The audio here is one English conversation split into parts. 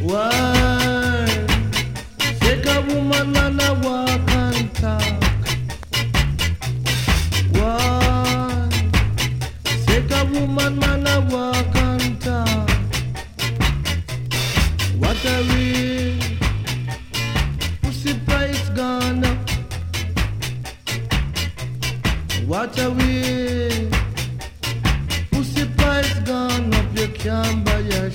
Why? Take a woman man a walk and talk. Why? Take a woman man a walk and talk. What a real pussy price gone up. What a real pussy price gone up. You can't buy your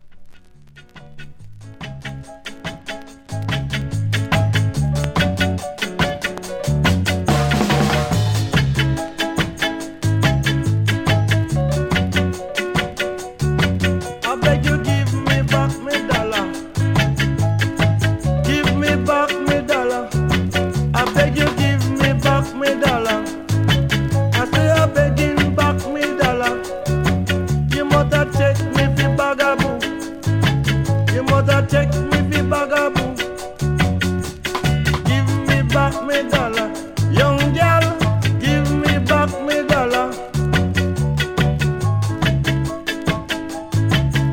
take me fi bagaboo. Give me back me dollar. Young